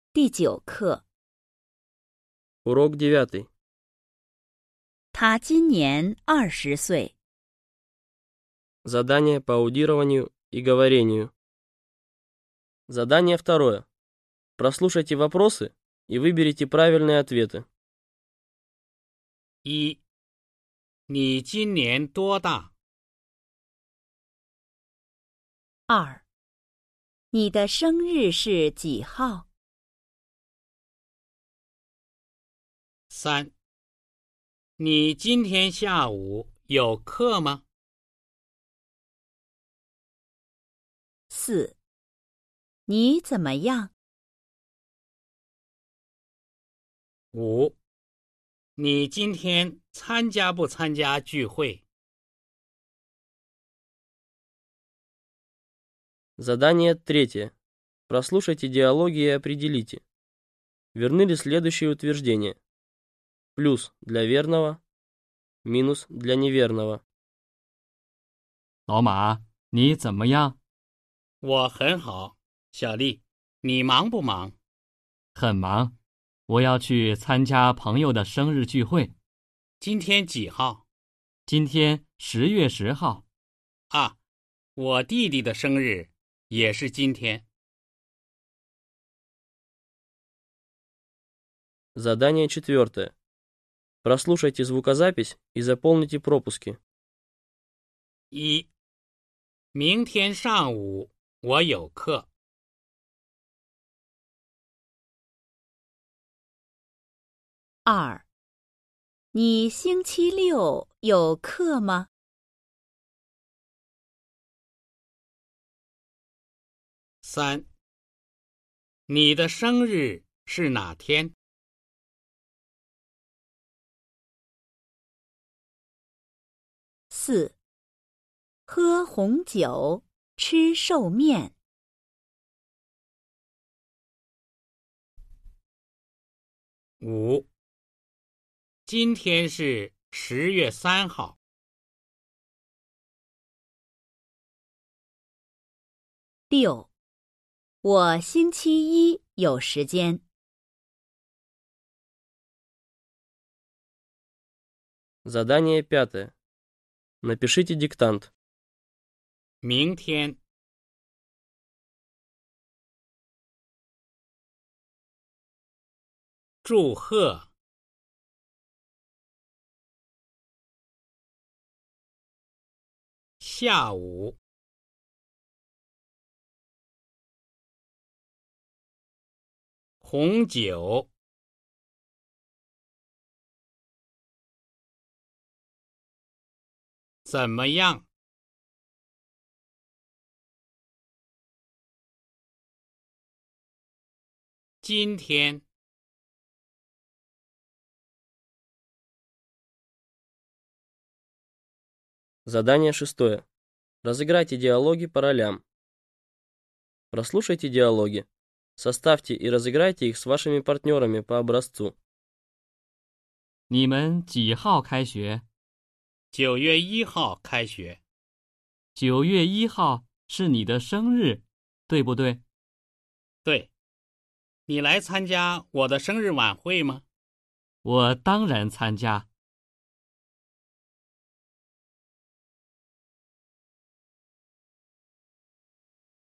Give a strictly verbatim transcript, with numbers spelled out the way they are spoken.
第九课。 Урок девятый. 他今年二十岁。 Задание по аудированию и говорению. Задание второе. Прослушайте вопросы и выберите правильные ответы. 一，你今年多大？ 二，你的生日是几号？ 三，你今天下午有课吗？ 四，你怎么样？ 五，你今天参加不参加聚会？ Задание третье. Прослушайте диалоги и определите. Верны ли следующие утверждения? Плюс для верного, минус для неверного. 老马，你怎么样？ 我很好，小丽，你忙不忙？ 很忙，我要去参加朋友的生日聚会。 今天几号？ 今天十月十号。 啊，我弟弟的生日也是今天。 Задание четвертое. Прослушайте звукозапись и заполните пропуски. 一，明天上午我有课。 二，你星期六有课吗？ 三，你的生日是哪天？ 四，喝红酒，吃寿面。 五，今天是十月三号。 六，我星期一有时间。 Задание пятое. Напишите диктант. 明天。祝贺。下午。红酒。怎么样？ 今天。 Задание шестое. Разыграйте диалоги по ролям. Прослушайте диалоги. Составьте и разыграйте их с вашими партнерами по образцу. 你们几号开学？ 九月一号开学。 九月一号是你的生日，对不对？ 对。你来参加我的生日晚会吗？ 我当然参加。